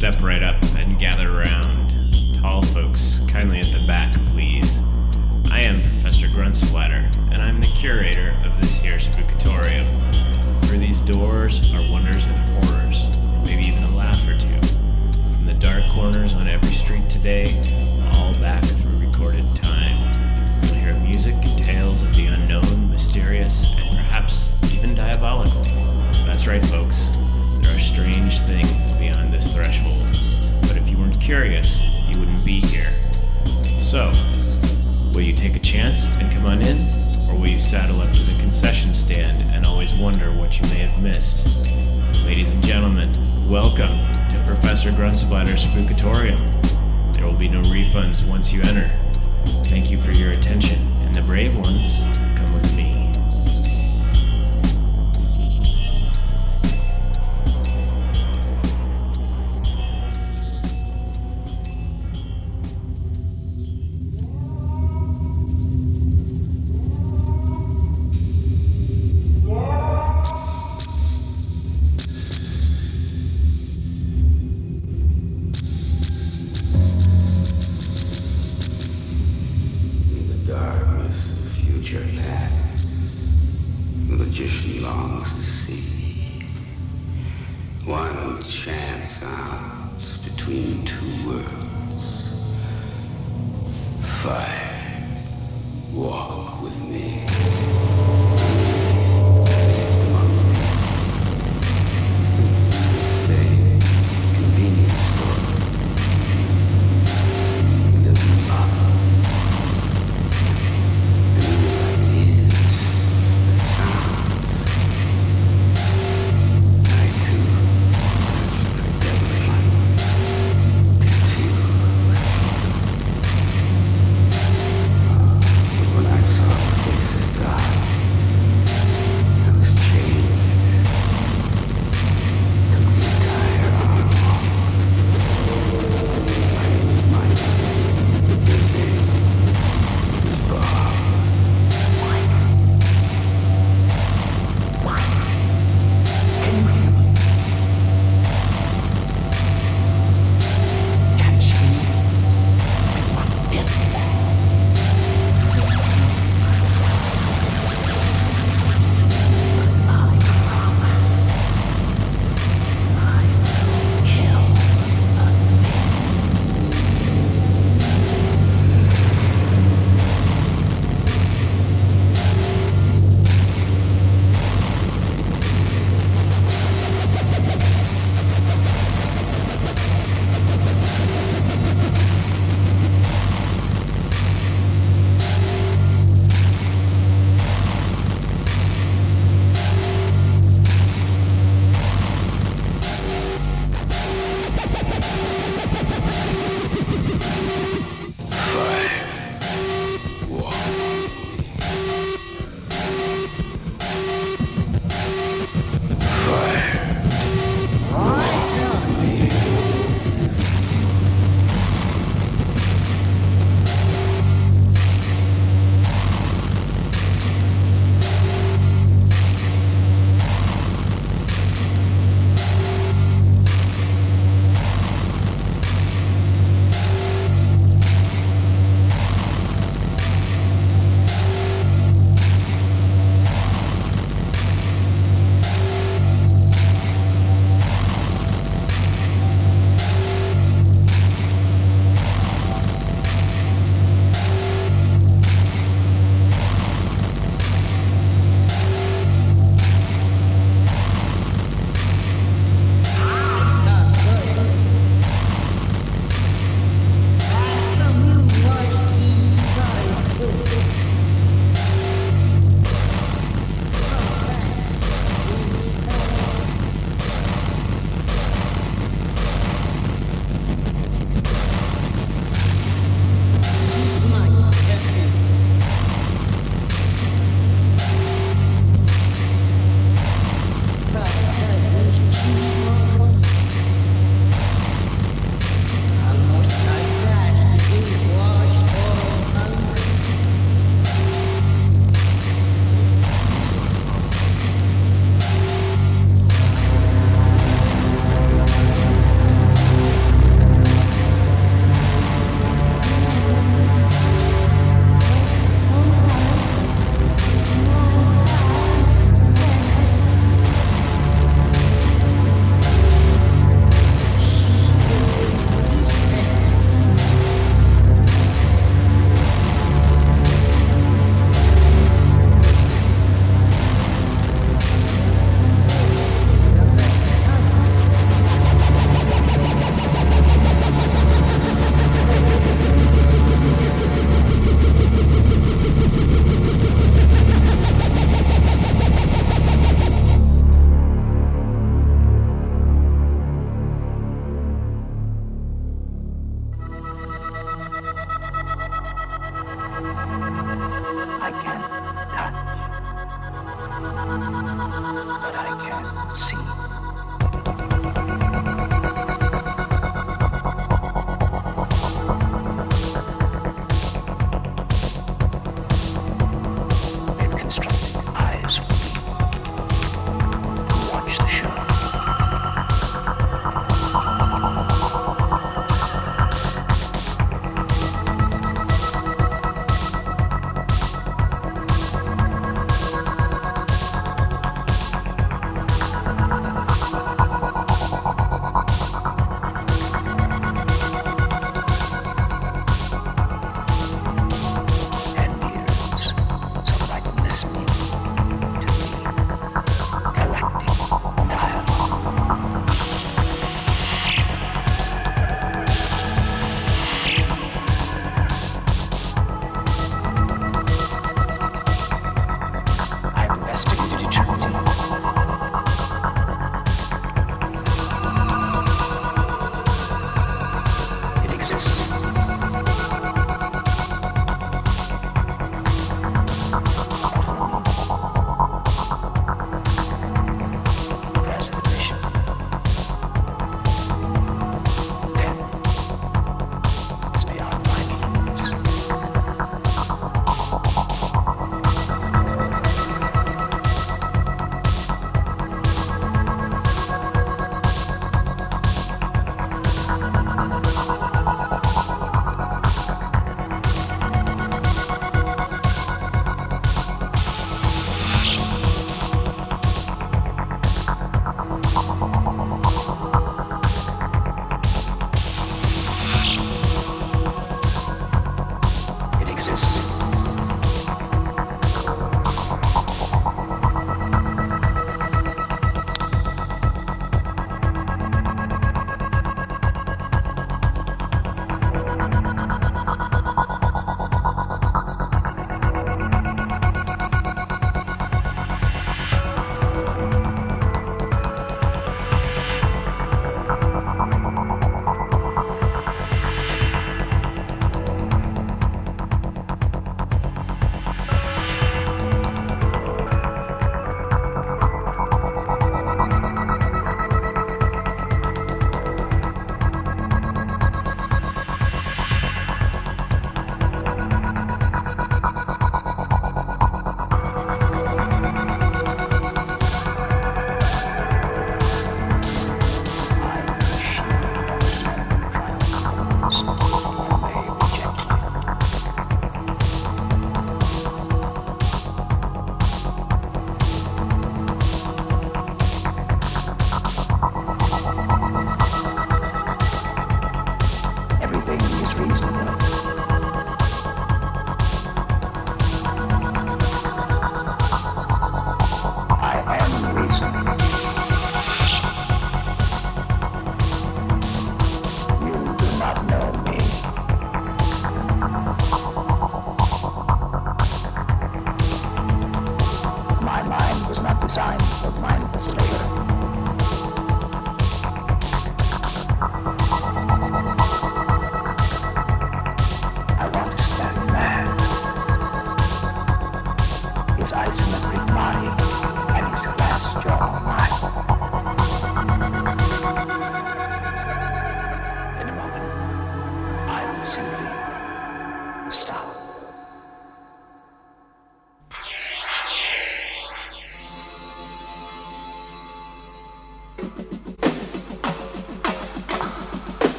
step right up and gather around. Tall folks, kindly at the back, please. I am Professor Gruntsplatter, and I'm the curator of this here Spookatorium. Through these doors are wonders and horrors, maybe even a laugh or two. From the dark corners on every street today, all back through recorded time. You'll hear music and tales of the unknown, mysterious, and perhaps even diabolical. That's right, folks. There are strange things beyond this threshold. But if you weren't curious, you wouldn't be here. So, will you take a chance and come on in? Or will you saddle up to the concession stand and always wonder what you may have missed? Ladies and gentlemen, welcome to Professor Gruntsplatter's Spookatorium. There will be no refunds once you enter. Thank you for your attention, and the brave ones, come with me.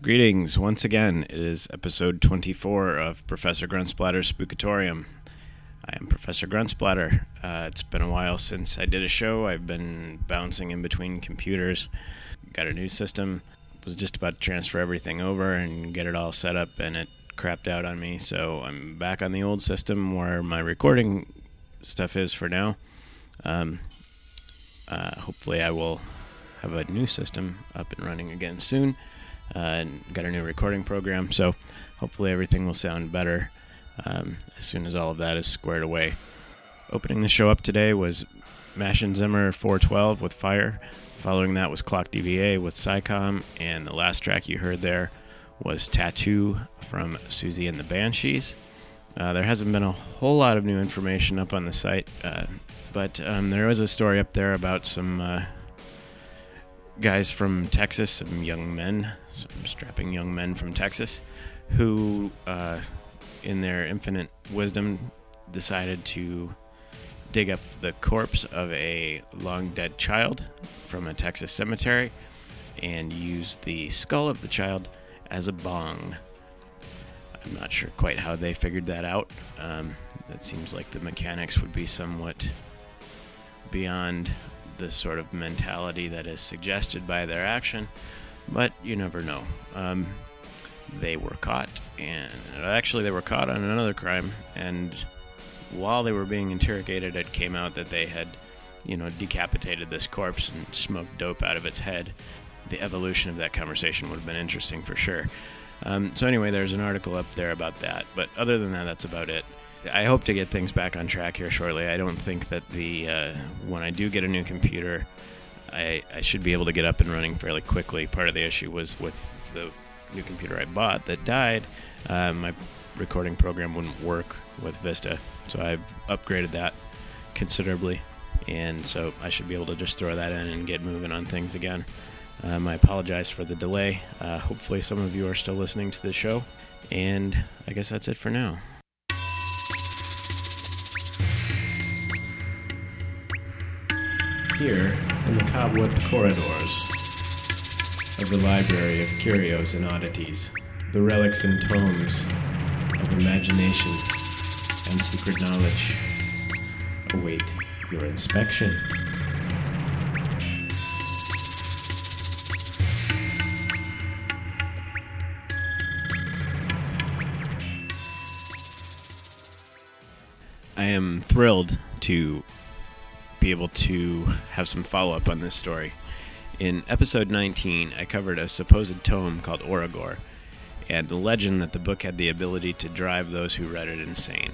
Greetings once again. It is episode 24 of Professor Gruntsplatter's Spookatorium. I am Professor Gruntsplatter. It's been a while since I did a show. I've been bouncing in between computers. Got a new system. Was just about to transfer everything over and get it all set up, and it crapped out on me. So I'm back on the old system where my recording stuff is for now. Hopefully I will have a new system up and running again soon. And got a new recording program, so hopefully everything will sound better as soon as all of that is squared away. Opening the show up today was Mash and Zimmer 412 with Fire. Following that was Clock DVA with Psycom, and the last track you heard there was Tattoo from Susie and the Banshees. There hasn't been a whole lot of new information up on the site, but there was a story up there about some guys from Texas, some strapping young men from Texas, who, in their infinite wisdom, decided to dig up the corpse of a long-dead child from a Texas cemetery and use the skull of the child as a bong. I'm not sure quite how they figured that out. That seems like the mechanics would be somewhat beyond the sort of mentality that is suggested by their action, but you never know. They were caught, and actually they were caught on another crime, and while they were being interrogated, it came out that they had, decapitated this corpse and smoked dope out of its head. The evolution of that conversation would have been interesting for sure. So anyway, there's an article up there about that, but other than that, that's about it. I hope to get things back on track here shortly. I don't think that when I do get a new computer, I should be able to get up and running fairly quickly. Part of the issue was with the new computer I bought that died. My recording program wouldn't work with Vista, so I've upgraded that considerably, and so I should be able to just throw that in and get moving on things again. I apologize for the delay. Hopefully some of you are still listening to the show, and I guess that's it for now. Here, in the cobwebbed corridors of the Library of Curios and Oddities, the relics and tomes of imagination and secret knowledge await your inspection. I am thrilled to be able to have some follow-up on this story. In episode 19, I covered a supposed tome called Oragor, and the legend that the book had the ability to drive those who read it insane.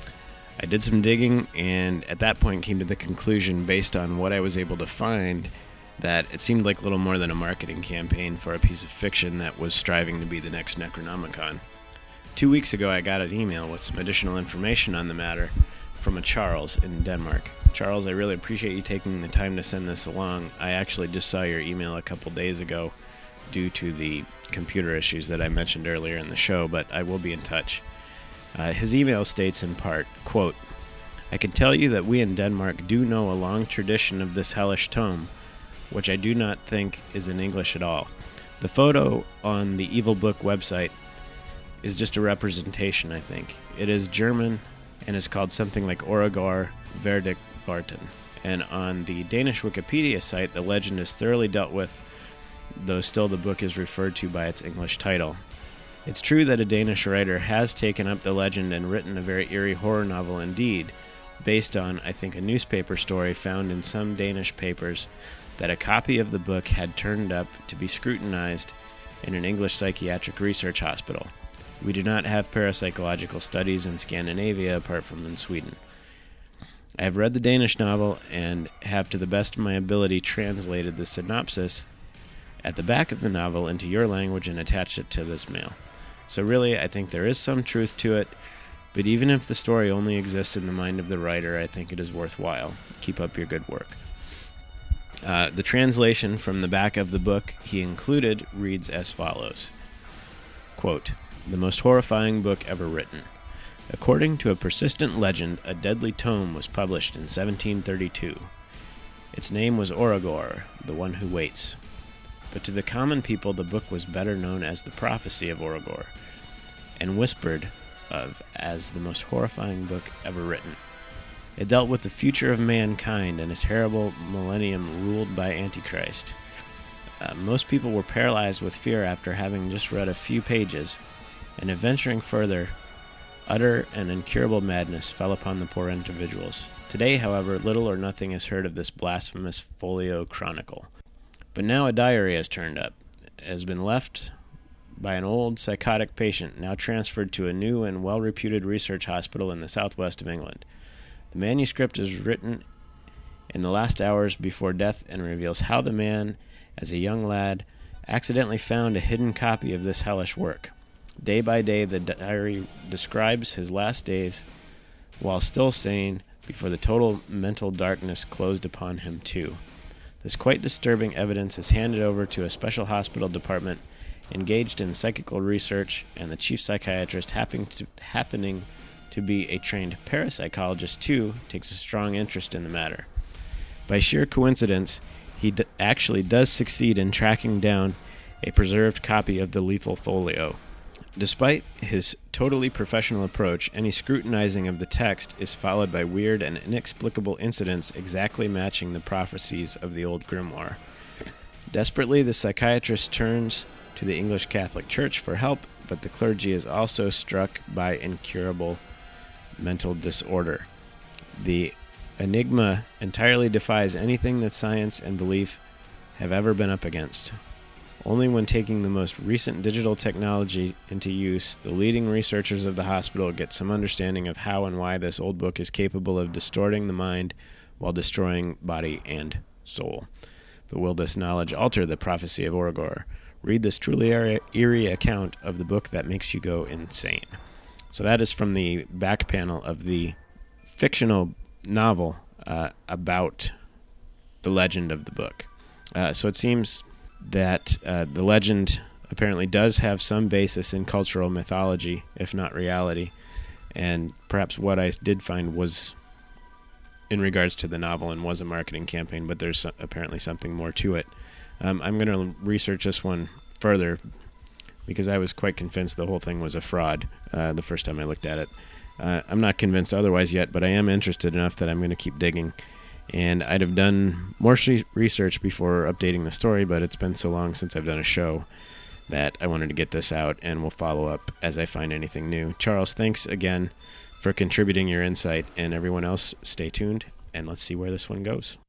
I did some digging, and at that point came to the conclusion, based on what I was able to find, that it seemed like little more than a marketing campaign for a piece of fiction that was striving to be the next Necronomicon. 2 weeks ago, I got an email with some additional information on the matter from a Charles in Denmark. Charles, I really appreciate you taking the time to send this along. I actually just saw your email a couple days ago due to the computer issues that I mentioned earlier in the show, but I will be in touch. His email states in part, quote, "I can tell you that we in Denmark do know a long tradition of this hellish tome, which I do not think is in English at all. The photo on the Evil Book website is just a representation, I think. It is German and is called something like Oragor Verdikvarten. And on the Danish Wikipedia site, the legend is thoroughly dealt with, though still the book is referred to by its English title. It's true that a Danish writer has taken up the legend and written a very eerie horror novel indeed, based on, I think, a newspaper story found in some Danish papers that a copy of the book had turned up to be scrutinized in an English psychiatric research hospital. We do not have parapsychological studies in Scandinavia apart from in Sweden. I have read the Danish novel and have, to the best of my ability, translated the synopsis at the back of the novel into your language and attached it to this mail. So really, I think there is some truth to it, but even if the story only exists in the mind of the writer, I think it is worthwhile. Keep up your good work." The translation from the back of the book he included reads as follows, quote, "The most horrifying book ever written. According to a persistent legend, a deadly tome was published in 1732. Its name was Oragor, the one who waits. but to the common people the book was better known as the Prophecy of Orgor, and whispered of as the most horrifying book ever written. It dealt with the future of mankind and a terrible millennium ruled by Antichrist. Most people were paralyzed with fear after having just read a few pages, and adventuring further, utter and incurable madness fell upon the poor individuals. Today, however, little or nothing is heard of this blasphemous folio chronicle. But now a diary has turned up. It has been left by an old psychotic patient, now transferred to a new and well-reputed research hospital in the southwest of England. The manuscript is written in the last hours before death and reveals how the man, as a young lad, accidentally found a hidden copy of this hellish work. Day by day, the diary describes his last days while still sane before the total mental darkness closed upon him too. This quite disturbing evidence is handed over to a special hospital department engaged in psychical research, and the chief psychiatrist, happening to be a trained parapsychologist too, takes a strong interest in the matter. By sheer coincidence, he actually does succeed in tracking down a preserved copy of the lethal folio. Despite his totally professional approach, any scrutinizing of the text is followed by weird and inexplicable incidents exactly matching the prophecies of the old grimoire. Desperately, the psychiatrist turns to the English Catholic Church for help, but the clergy is also struck by incurable mental disorder. The enigma entirely defies anything that science and belief have ever been up against. Only when taking the most recent digital technology into use, the leading researchers of the hospital get some understanding of how and why this old book is capable of distorting the mind while destroying body and soul. But will this knowledge alter the prophecy of Orgor? Read this truly eerie account of the book that makes you go insane. So that is from the back panel of the fictional novel about the legend of the book. So it seems that the legend apparently does have some basis in cultural mythology, if not reality, and perhaps what I did find was in regards to the novel and was a marketing campaign, but there's apparently something more to it. I'm going to research this one further because I was quite convinced the whole thing was a fraud the first time I looked at it. I'm not convinced otherwise yet, but I am interested enough that I'm going to keep digging. And I'd have done more research before updating the story, but it's been so long since I've done a show that I wanted to get this out, and we'll follow up as I find anything new. Charles, thanks again for contributing your insight, and everyone else, stay tuned, and let's see where this one goes.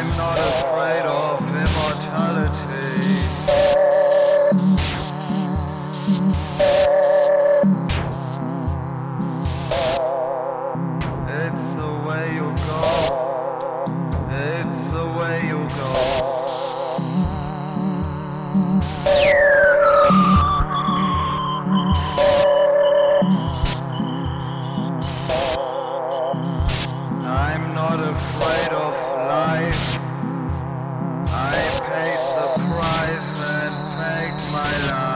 I'm not afraid of immortality. It's the way you go. It's the way you go. I'm not afraid of life. I paid the price and paid my life.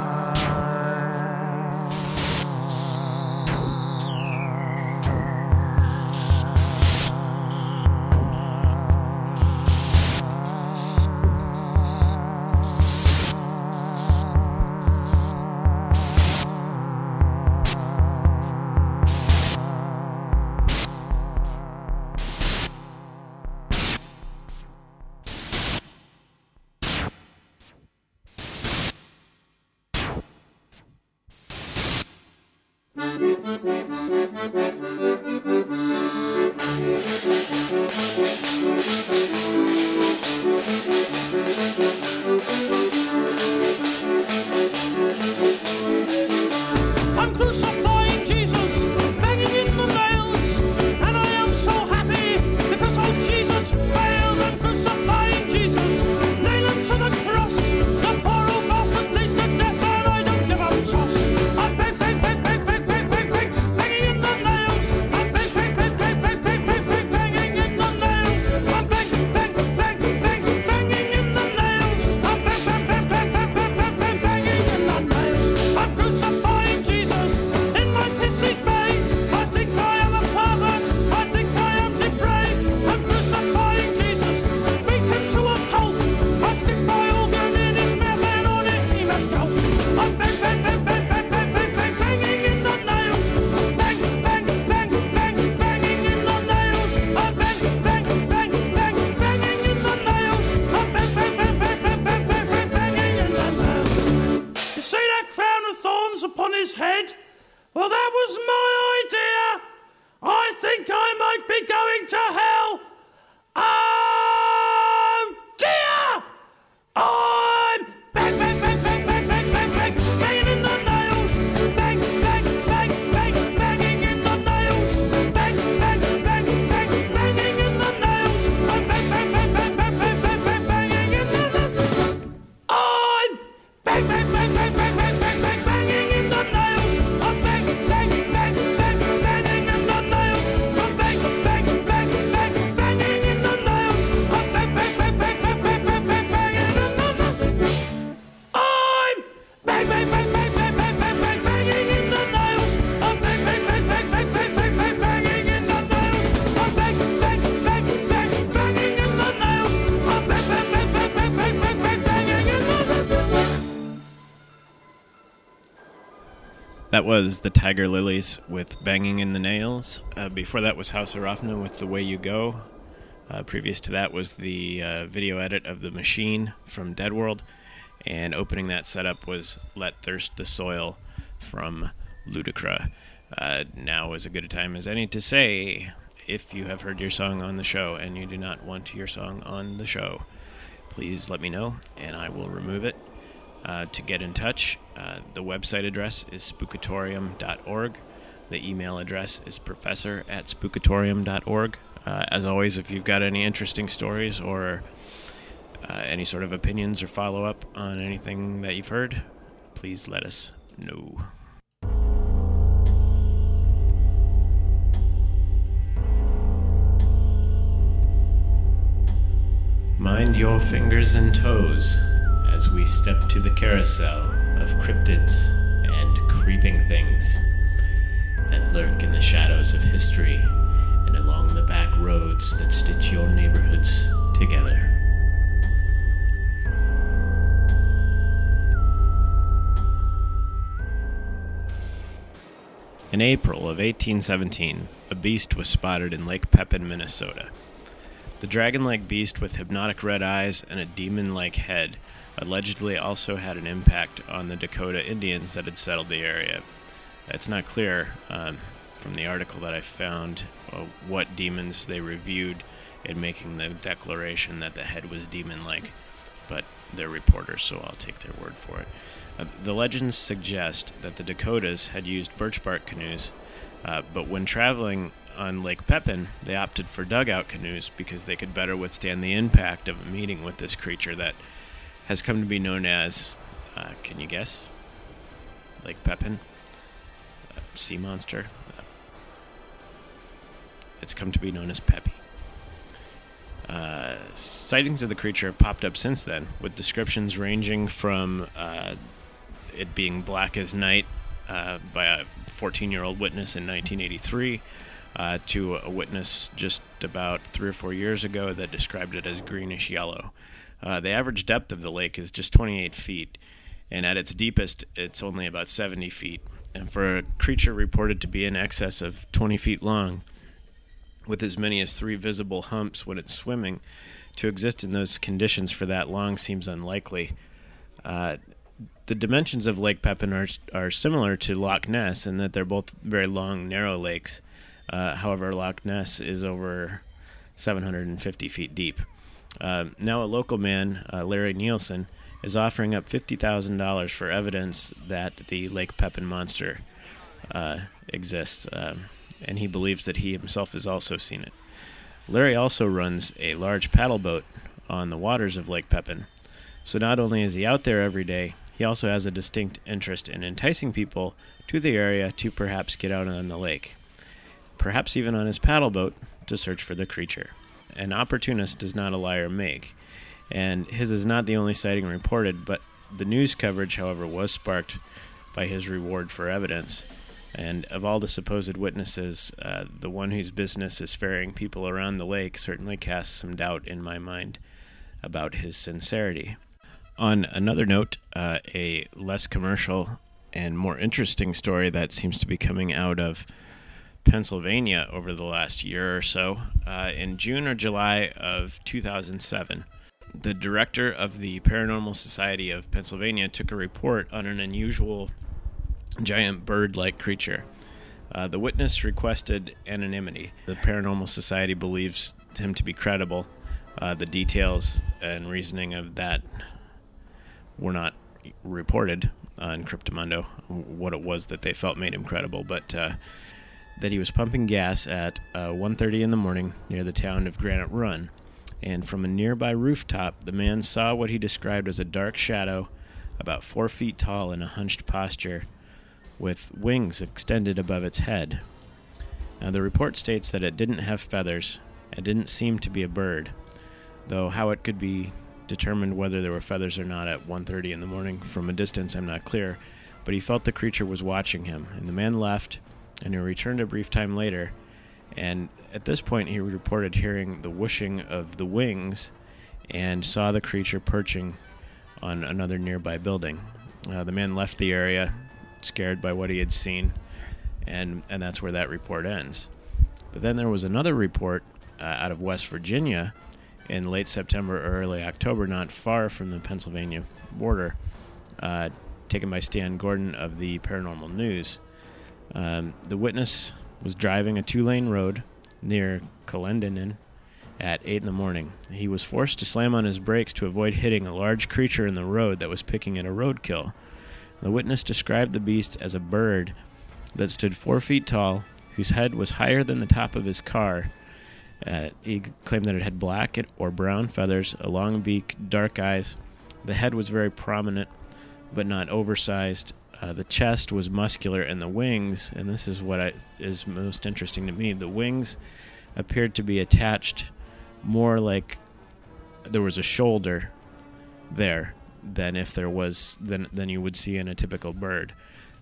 I'm crucifying Jesus, banging in the nails, and I am so happy because old Jesus failed. I'm crucifying Jesus, nail him to the cross. The poor old bastard needs to death, and I don't give a toss. I'm bang, bang, bang, bang, bang, bang, bang, bang, banging in the nails. I'm bang, bang, bang, bang, bang, bang, bang, bang, banging in the nails. I'm bang, bang, bang, bang, banging in the nails. I'm bang, bang, bang, bang, bang, bang, bang, bang, banging in the nails. I'm crucifying Jesus in my pissy's bay. I think I am a pervert. I think I am depraved. I'm crucifying Jesus, beat him to a pulp. I stick my organ in his mouth and on it he must go. I'm bang, bang, bang, bang, bang, bang, bang, bang, banging in the nails. Bang, bang, bang, bang, banging in the nails. I'm bang, bang, bang, bang, banging in the nails. I'm bang, bang, bang, bang, bang, bang, bang, bang, banging in the nails. You see that crown of thorns upon his head? Well, that was my idea. I think I might be going to hell. Oh dear! I'm bang, bang, bang, bang, bang, bang, bang, bang, banging in the nails. Bang, bang, bang, bang, banging in the nails. Bang, bang, bang, bang, banging in the nails. I'm bang, bang, bang, bang, bang, bang, bang, bang, banging in the nails. I'm bang, bang, bang, bang, bang, bang, bang, bang, banging in the nails. I'm bang, bang, bang, bang, banging in the nails. I'm bang, bang, bang, bang, banging in the nails. I'm bang, bang, bang, bang, bang, bang, bang, bang, banging in the nails. I'm bang, bang, bang, bang, bang, bang, bang, bang, banging in the nails. I'm bang, bang, bang, bang, bang, bang, bang, bang, banging in the nails. I'm bang, bang, bang, bang, banging in the nails. I'm bang, bang, bang, bang, bang, bang, bang, bang, banging in the nails. That was the Tiger Lilies with Banging in the Nails. Before that was House of Rafna with The Way You Go. Previous to that was the video edit of The Machine from Dead World. And opening that setup was Let Thirst the Soil from Ludacra. Now is as good a time as any to say, if you have heard your song on the show and you do not want your song on the show, please let me know and I will remove it. To get in touch, the website address is spookatorium.org. The email address is professor@spookatorium.org. As always, if you've got any interesting stories or any sort of opinions or follow-up on anything that you've heard, please let us know. Mind your fingers and toes as we step to the carousel of cryptids and creeping things that lurk in the shadows of history and along the back roads that stitch your neighborhoods together. In April of 1817, a beast was spotted in Lake Pepin, Minnesota. The dragon-like beast with hypnotic red eyes and a demon-like head allegedly also had an impact on the Dakota Indians that had settled the area. It's not clear from the article that I found what demons they reviewed in making the declaration that the head was demon-like, but they're reporters, so I'll take their word for it. The legends suggest that the Dakotas had used birch bark canoes, but when traveling on Lake Pepin, they opted for dugout canoes because they could better withstand the impact of a meeting with this creature that has come to be known as, can you guess? Lake Pepin? Sea monster? It's come to be known as Peppy. Sightings of the creature have popped up since then, with descriptions ranging from it being black as night by a 14-year-old witness in 1983 to a witness just about 3 or 4 years ago that described it as greenish yellow. The average depth of the lake is just 28 feet, and at its deepest, it's only about 70 feet. And for a creature reported to be in excess of 20 feet long, with as many as 3 visible humps when it's swimming, to exist in those conditions for that long seems unlikely. The dimensions of Lake Pepin are similar to Loch Ness in that they're both very long, narrow lakes. However, Loch Ness is over 750 feet deep. Now a local man, Larry Nielsen, is offering up $50,000 for evidence that the Lake Pepin monster exists, and he believes that he himself has also seen it. Larry also runs a large paddle boat on the waters of Lake Pepin, so not only is he out there every day, he also has a distinct interest in enticing people to the area to perhaps get out on the lake, perhaps even on his paddle boat to search for the creature. An opportunist does not a liar make, and his is not the only sighting reported, but the news coverage, however, was sparked by his reward for evidence. And of all the supposed witnesses, the one whose business is ferrying people around the lake certainly casts some doubt in my mind about his sincerity. On another note, a less commercial and more interesting story that seems to be coming out of Pennsylvania over the last year or so. In June or July of 2007, the director of the Paranormal Society of Pennsylvania took a report on an unusual giant bird-like creature. The witness requested anonymity. The Paranormal Society believes him to be credible. The details and reasoning of that were not reported on Cryptomundo, what it was that they felt made him credible, but that he was pumping gas at 1:30 in the morning near the town of Granite Run, and from a nearby rooftop, the man saw what he described as a dark shadow about 4 feet tall in a hunched posture, with wings extended above its head. Now, the report states that it didn't have feathers and didn't seem to be a bird, though how it could be determined whether there were feathers or not at 1:30 in the morning from a distance I'm not clear, but he felt the creature was watching him, and the man left, and he returned a brief time later, and at this point he reported hearing the whooshing of the wings and saw the creature perching on another nearby building. The man left the area, scared by what he had seen, and that's where that report ends. But then there was another report out of West Virginia in late September or early October, not far from the Pennsylvania border, taken by Stan Gordon of the Paranormal News. The witness was driving a 2-lane road near Clendenin at 8 in the morning. He was forced to slam on his brakes to avoid hitting a large creature in the road that was picking at a roadkill. The witness described the beast as a bird that stood 4 feet tall, whose head was higher than the top of his car. He claimed that it had black or brown feathers, a long beak, dark eyes. The head was very prominent, but not oversized. The chest was muscular, and the wings, and this is what is most interesting to me, the wings appeared to be attached more like there was a shoulder there than if there was than you would see in a typical bird.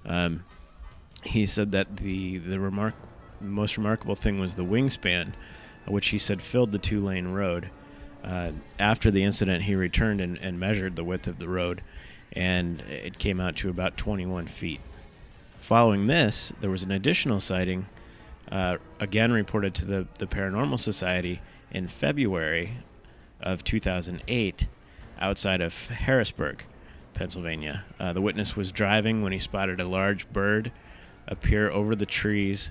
He said that the most remarkable thing was the wingspan, which he said filled the 2-lane road. After the incident, he returned and measured the width of the road, and it came out to about 21 feet. Following this, there was an additional sighting, again reported to the Paranormal Society in February of 2008, outside of Harrisburg, Pennsylvania. The witness was driving when he spotted a large bird appear over the trees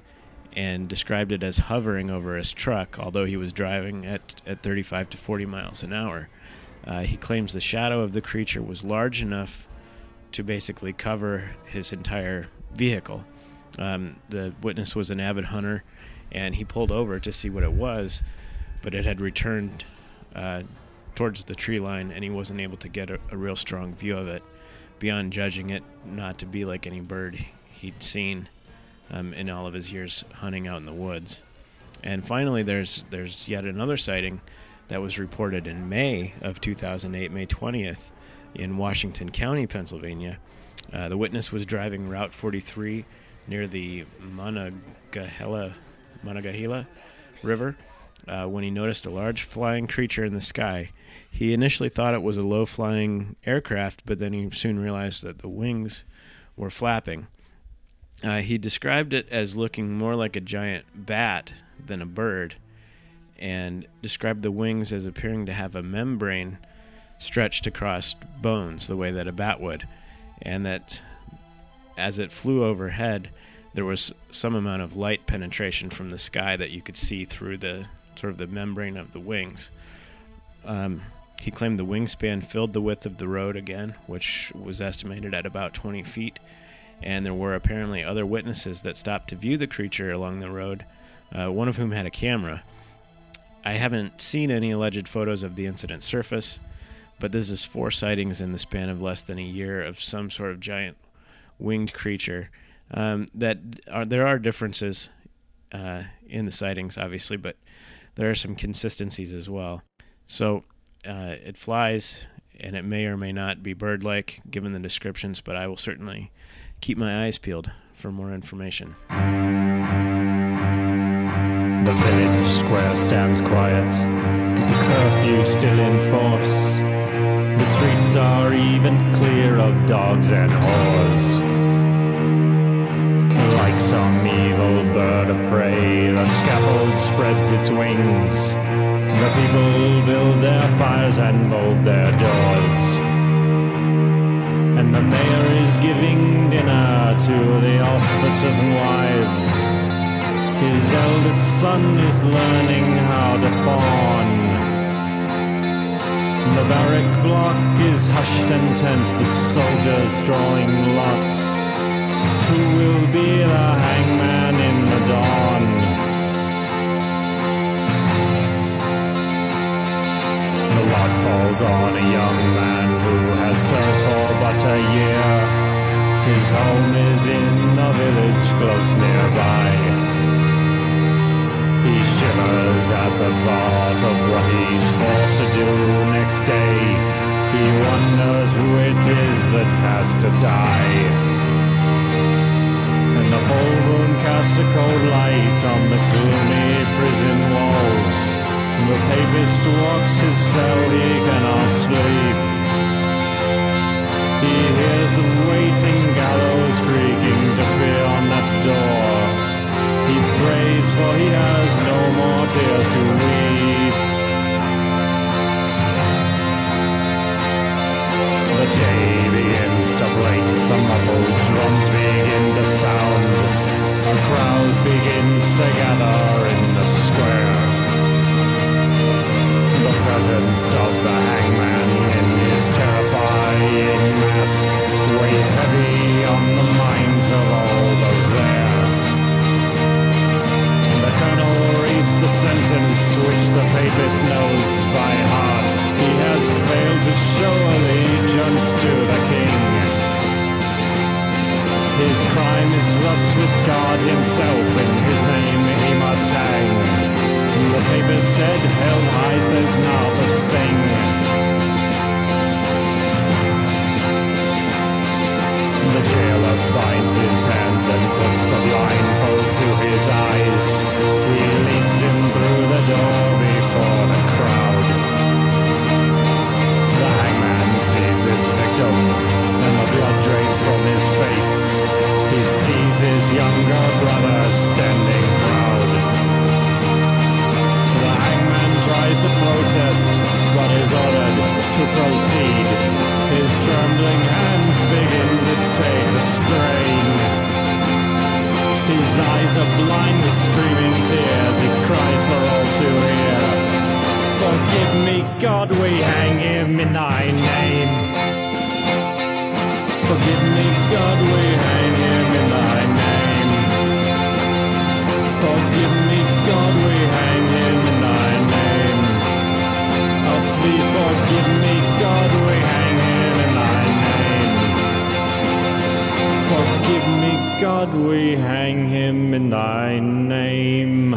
and described it as hovering over his truck, although he was driving at 35 to 40 miles an hour. He claims the shadow of the creature was large enough to basically cover his entire vehicle. The witness was an avid hunter, and he pulled over to see what it was, but it had returned towards the tree line, and he wasn't able to get a real strong view of it, beyond judging it not to be like any bird he'd seen in all of his years hunting out in the woods. And finally, there's yet another sighting that was reported in May of 2008, May 20th, in Washington County, Pennsylvania. The witness was driving Route 43 near the Monongahela River when he noticed a large flying creature in the sky. He initially thought it was a low-flying aircraft, but then he soon realized that the wings were flapping. He described it as looking more like a giant bat than a bird, and described the wings as appearing to have a membrane stretched across bones the way that a bat would, and that as it flew overhead, there was some amount of light penetration from the sky that you could see through the sort of the membrane of the wings. He claimed the wingspan filled the width of the road again, which was estimated at about 20 feet, and there were apparently other witnesses that stopped to view the creature along the road, one of whom had a camera. I haven't seen any alleged photos of the incident surface, but this is 4 sightings in the span of less than a year of some sort of giant winged creature. There are differences in the sightings, obviously, but there are some consistencies as well. So it flies, and it may or may not be bird-like, given the descriptions, but I will certainly keep my eyes peeled for more information. The village square stands quiet, with the curfew still in force. The streets are even clear of dogs and whores. Like some evil bird of prey, the scaffold spreads its wings. The people build their fires and bolt their doors. And the mayor is giving dinner to the officers and wives. His eldest son is learning how to fawn. The barrack block is hushed and tense, the soldiers drawing lots. Who will be the hangman in the dawn? The lot falls on a young man who has served for but a year. His home is in a village close nearby. He shivers at the thought of what he's forced to do next day. He wonders who it is that has to die. And the full moon casts a cold light on the gloomy prison walls. The papist walks his cell, he cannot sleep. He hears the waiting gallows creaking just beyond that door. He prays, for he has no more tears to weep. The day begins to break, the muffled drums begin to sound. A crowd begins to gather in the square. The presence of the hangman in his terrifying mask weighs heavy on the minds of all those there. The colonel reads the sentence which the papist knows by heart. He has failed to show allegiance to the king. His crime is thus with God himself, in his name he must hang. The papist head held high says not a thing. The jailer binds his hands and puts the blindfold to his eyes. He leads him through the door before the crowd. The hangman sees his victim, and the blood drains from his face. He sees his younger brother standing proud. The hangman tries to protest, God, we hang him in thy name. Forgive me, God, we hang him in thy name. Forgive me, God, we hang him in thy name. Oh, please forgive me, God, we hang him in thy name. Forgive me, God, we hang him in thy name.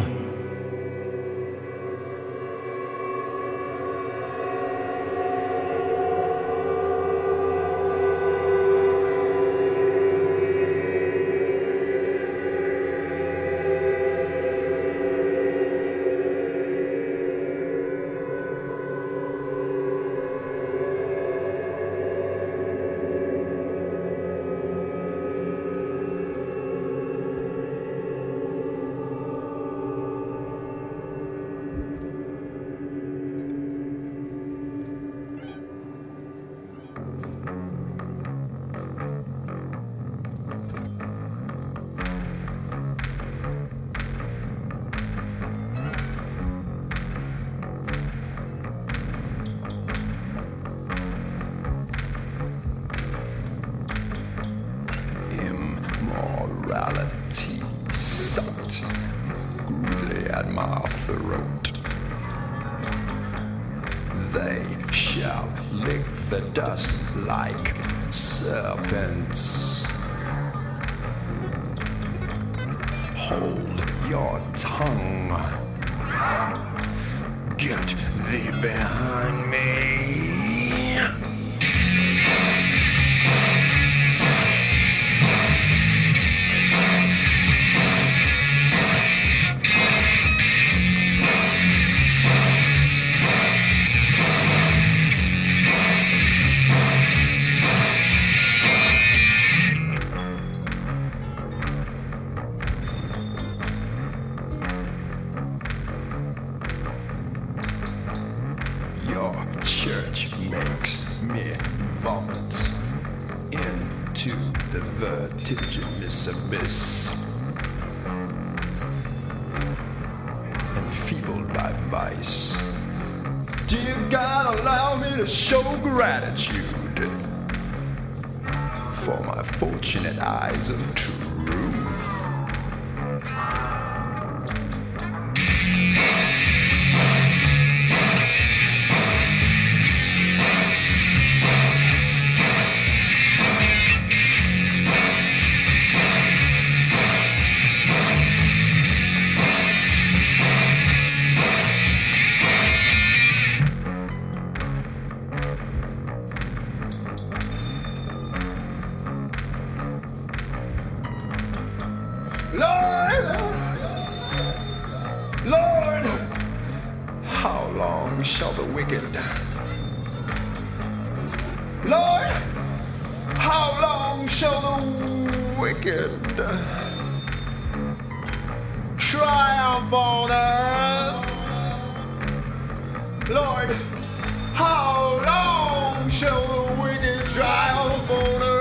Immorality sucked greedily at my throat. They shall lick the dust like serpents. Hold your tongue. Get thee behind me. Your church makes me vomit into the vertiginous abyss. Enfeebled by vice. Dear God, allow me to show gratitude for my fortunate eyes of truth. Lord, how long shall the wicked? Lord, how long shall the wicked triumph on earth? Lord, how long shall the wicked triumph on earth?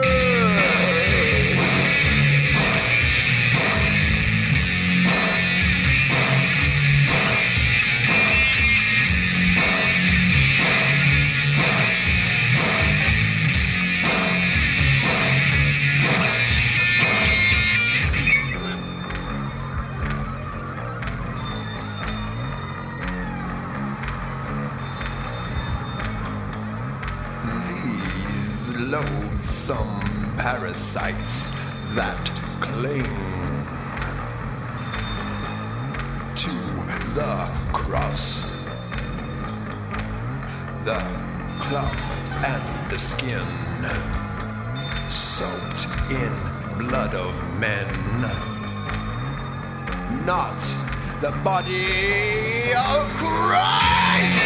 Loathsome parasites that cling to the cross, the cloth and the skin, soaked in blood of men, not the body of Christ.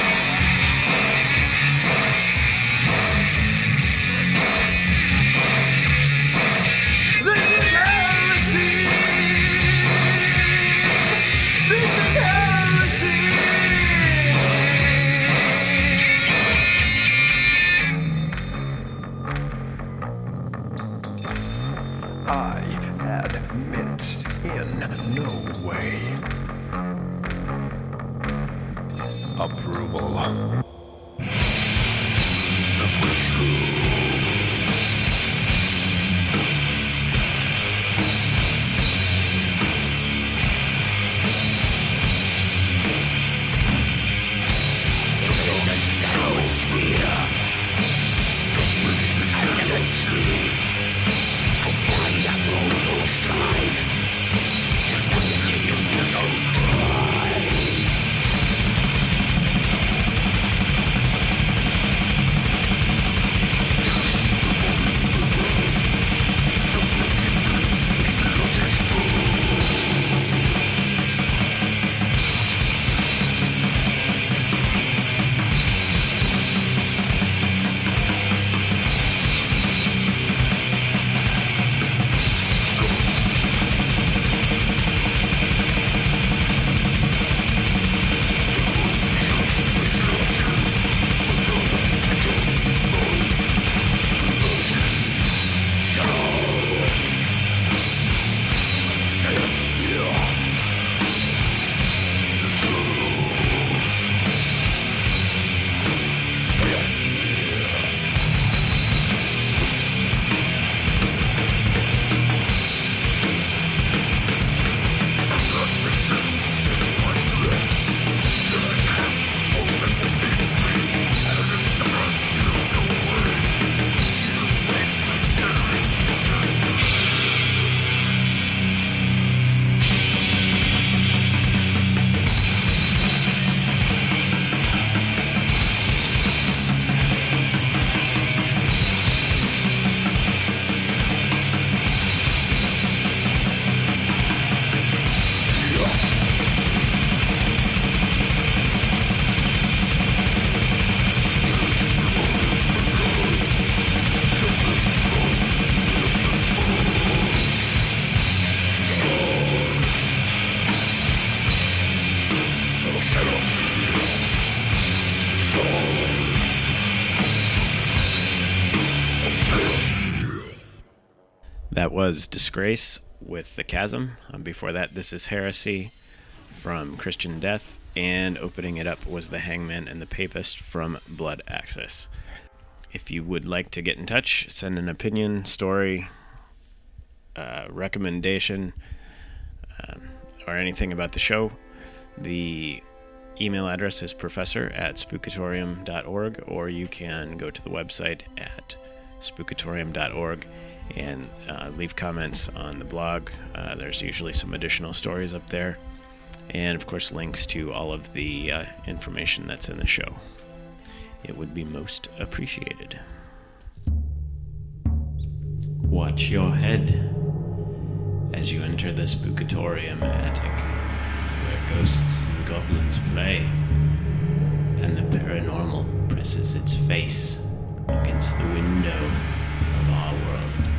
I admit in no way That was Disgrace with The Chasm. Before that, This Is Heresy from Christian Death. And opening it up was The Hangman and the Papist from Blood Axis. If you would like to get in touch, send an opinion, story, recommendation, or anything about the show, the email address is professor@spookatorium.org, or you can go to the website at spookatorium.org and leave comments on the blog. There's usually some additional stories up there, and of course links to all of the information that's in the show. It would be most appreciated. Watch your head as you enter the Spookatorium attic, where ghosts and goblins play, and the paranormal presses its face against the window of our world.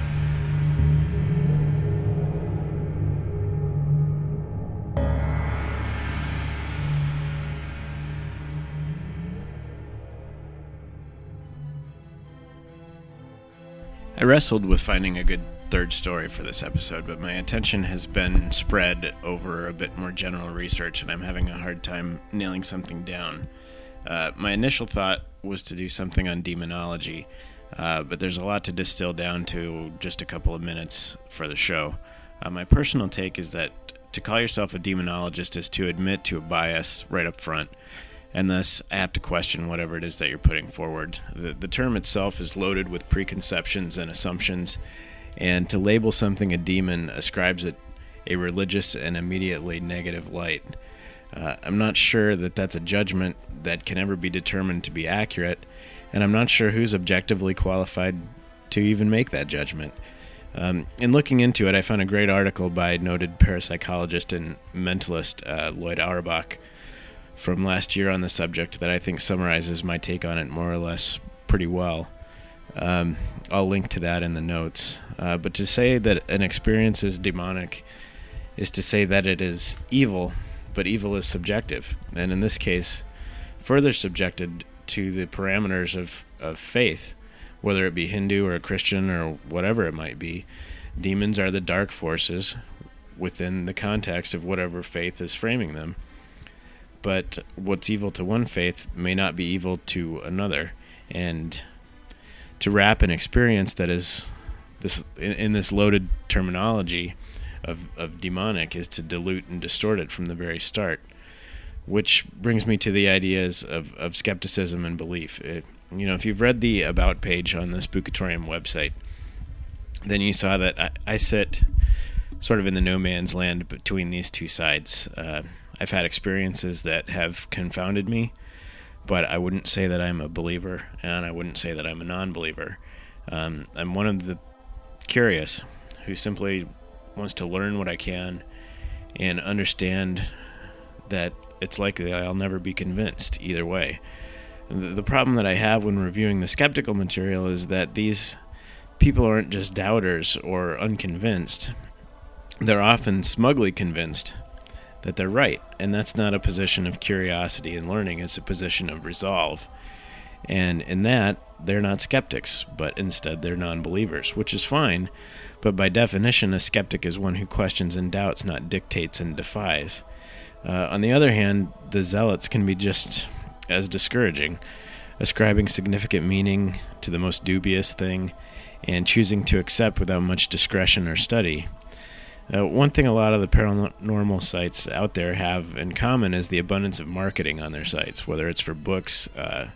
I wrestled with finding a good third story for this episode, but my attention has been spread over a bit more general research, and I'm having a hard time nailing something down. My initial thought was to do something on demonology, but there's a lot to distill down to just a couple of minutes for the show. My personal take is that to call yourself a demonologist is to admit to a bias right up front, and thus I have to question whatever it is that you're putting forward. The term itself is loaded with preconceptions and assumptions, and to label something a demon ascribes it a religious and immediately negative light. I'm not sure that that's a judgment that can ever be determined to be accurate, and I'm not sure who's objectively qualified to even make that judgment. In looking into it, I found a great article by noted parapsychologist and mentalist Lloyd Auerbach from last year on the subject that I think summarizes my take on it more or less pretty well. I'll link to that in the notes. But to say that an experience is demonic is to say that it is evil, but evil is subjective, and in this case, further subjected to the parameters of faith, whether it be Hindu or Christian or whatever it might be. Demons are the dark forces within the context of whatever faith is framing them. but what's evil to one faith may not be evil to another. And to wrap an experience that is in this loaded terminology of demonic is to dilute and distort it from the very start. Which brings me to the ideas of skepticism and belief. If you've read the About page on the Spookatorium website, then you saw that I sit sort of in the no man's land between these two sides. I've had experiences that have confounded me, but I wouldn't say that I'm a believer, and I wouldn't say that I'm a non-believer. I'm one of the curious who simply wants to learn what I can and understand that it's likely I'll never be convinced either way. The problem that I have when reviewing the skeptical material is that these people aren't just doubters or unconvinced. They're often smugly convinced that they're right, and that's not a position of curiosity and learning, it's a position of resolve. And in that, they're not skeptics, but instead they're non-believers, which is fine, but by definition, a skeptic is one who questions and doubts, not dictates and defies. On the other hand, the zealots can be just as discouraging, ascribing significant meaning to the most dubious thing and choosing to accept without much discretion or study. One thing a lot of the paranormal sites out there have in common is the abundance of marketing on their sites, whether it's for books,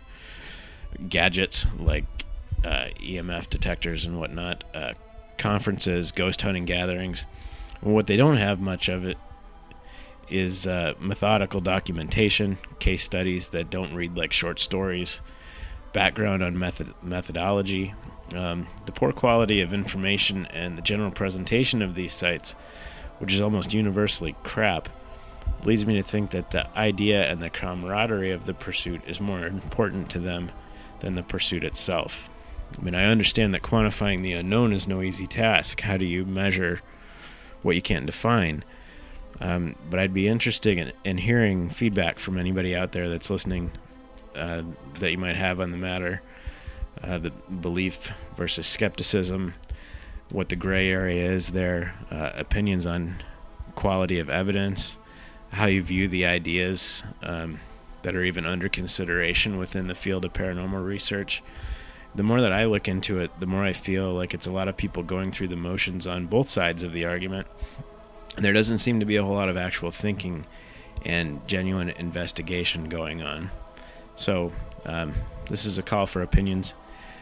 gadgets like EMF detectors and whatnot, conferences, ghost hunting gatherings. What they don't have much of it is methodical documentation, case studies that don't read like short stories, background on methodology. The poor quality of information and the general presentation of these sites, which is almost universally crap, leads me to think that the idea and the camaraderie of the pursuit is more important to them than the pursuit itself. I mean, I understand that quantifying the unknown is no easy task. How do you measure what you can't define? But I'd be interested in hearing feedback from anybody out there that's listening that you might have on the matter, the belief versus skepticism, what the gray area is there, opinions on quality of evidence, how you view the ideas that are even under consideration within the field of paranormal research. The more that I look into it, the more I feel like it's a lot of people going through the motions on both sides of the argument. There doesn't seem to be a whole lot of actual thinking and genuine investigation going on. So this is a call for opinions.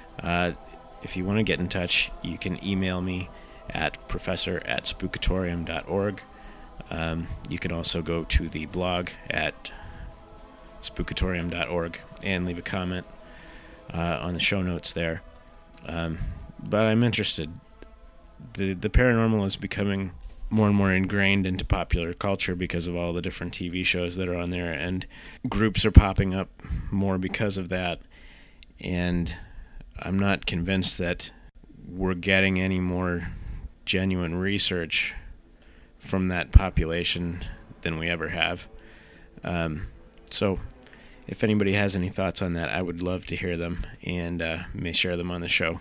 If you want to get in touch, you can email me at professor@spookatorium.org. You can also go to the blog at spookatorium.org and leave a comment on the show notes there. But I'm interested. The paranormal is becoming more and more ingrained into popular culture because of all the different TV shows that are on there, and groups are popping up more because of that. And I'm not convinced that we're getting any more genuine research from that population than we ever have. So if anybody has any thoughts on that, I would love to hear them and may share them on the show.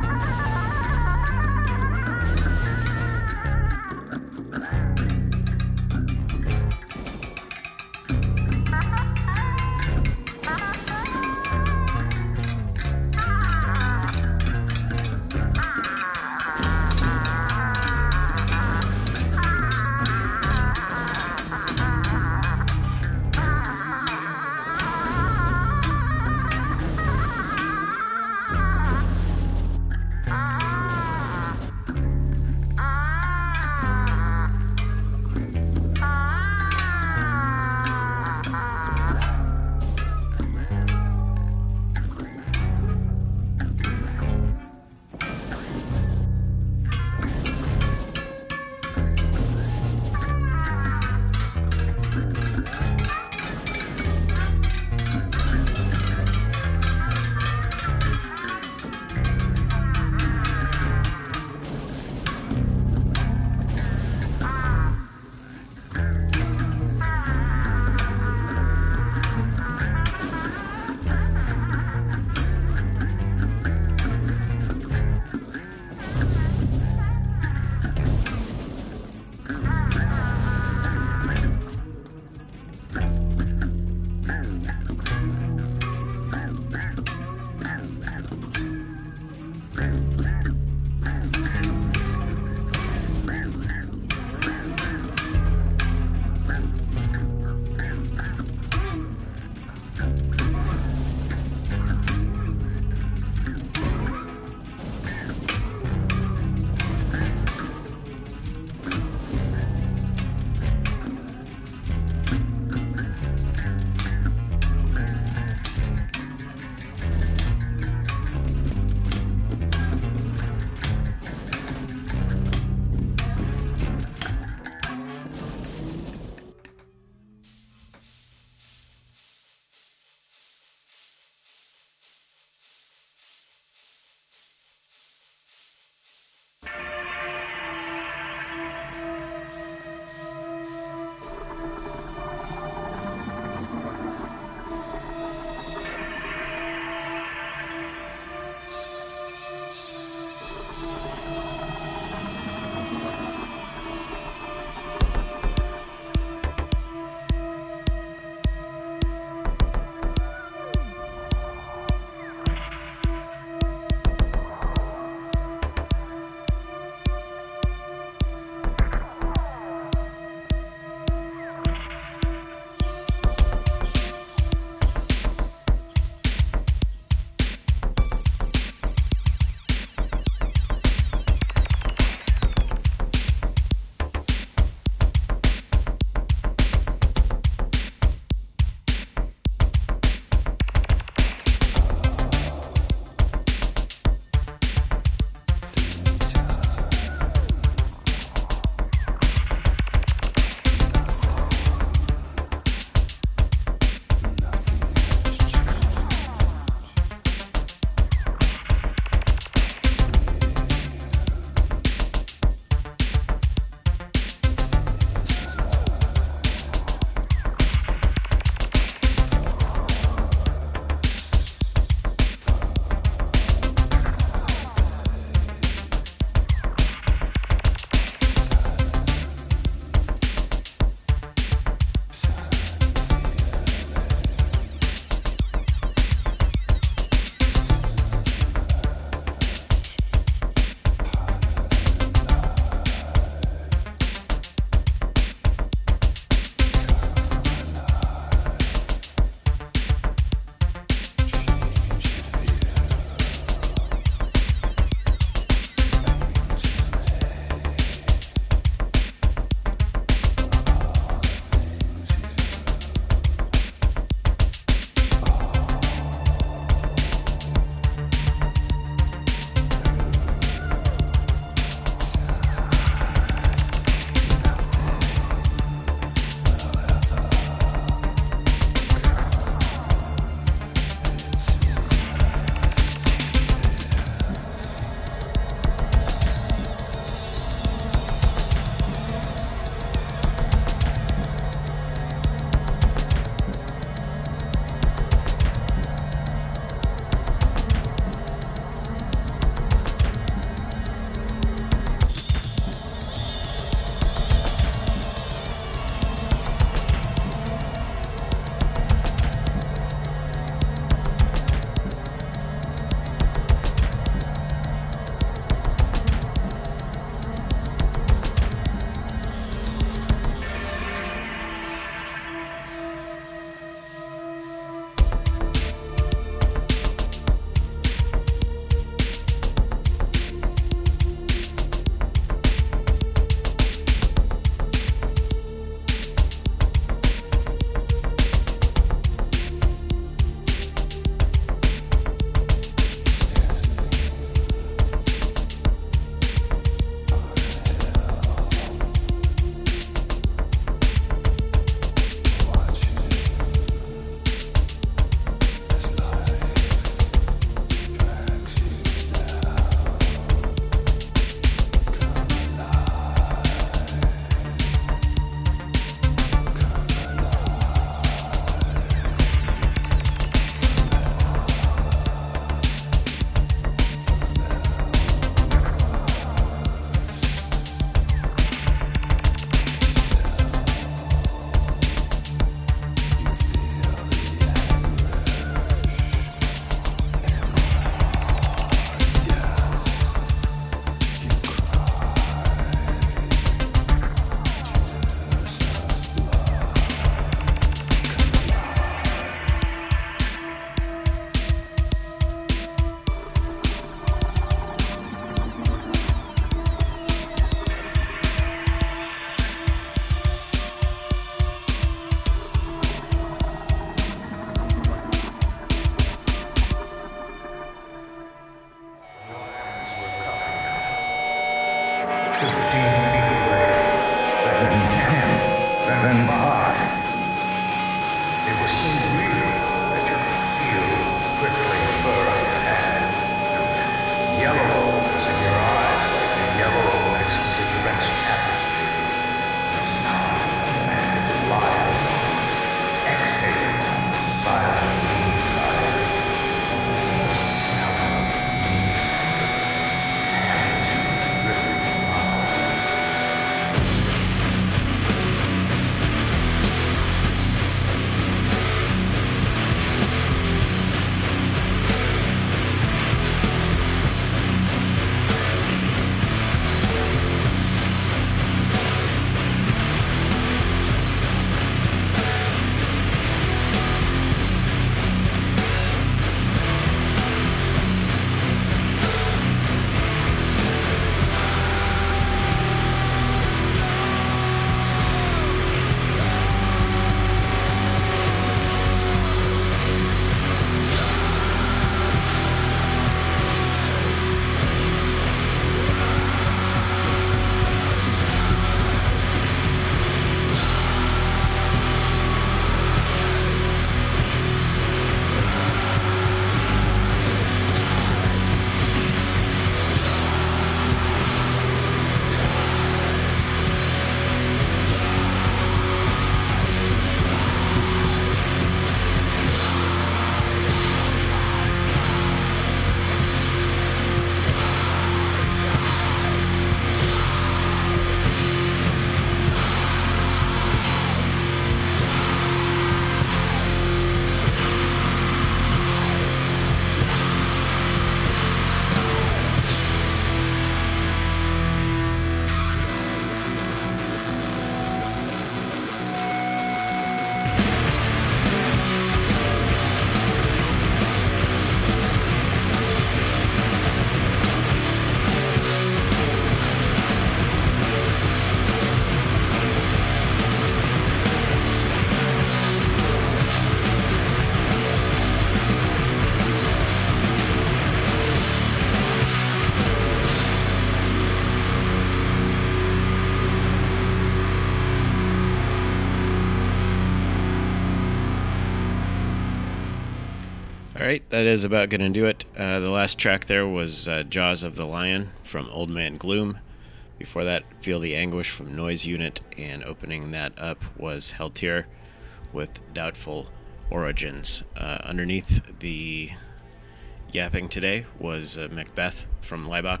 All right, that is about going to do it. The last track there was Jaws of the Lion from Old Man Gloom. Before that, Feel the Anguish from Noise Unit, and opening that up was Heltier with Doubtful Origins. Underneath the yapping today was Macbeth from Laibach.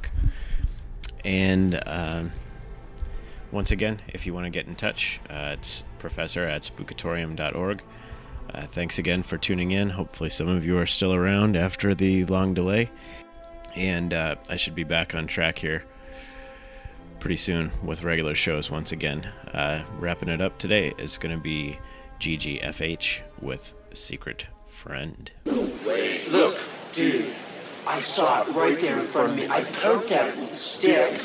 And once again, if you want to get in touch, it's professor@spookatorium.org. Thanks again for tuning in. Hopefully some of you are still around after the long delay. And I should be back on track here pretty soon with regular shows once again. Wrapping it up today is going to be GGFH with Secret Friend. Look, dude, I saw it right there in front of me. I poked at it with a stick.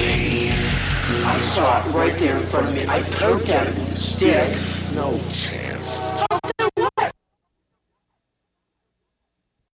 Right there in front of me. I poked at it with a stick. No chance.